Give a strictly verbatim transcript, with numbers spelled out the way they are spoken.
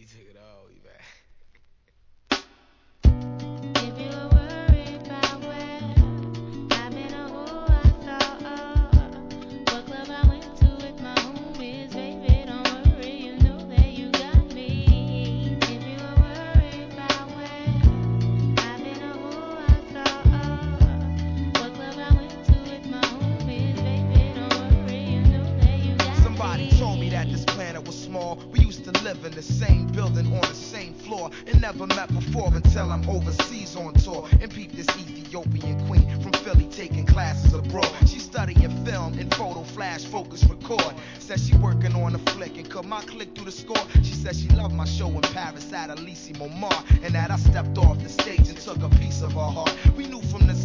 He took it all the way back. If you were worried about where I've been or who I saw, what club I went to with my homies, baby, don't worry, you know that you got me. If you were worried about where I've been or who I saw, what club I went to with my homies, baby, don't worry, you know that you got me. Somebody told me that this planet was small. We used to live in the same building on the same floor and never met before until I'm overseas on tour and peep this Ethiopian queen from Philly taking classes abroad. She studying film and photo flash focus record. Says she working on a flick and cut my click through the score. She said she loved my show in Paris at Elysee Montmartre and that I stepped off the stage and took a piece of her heart. We knew from the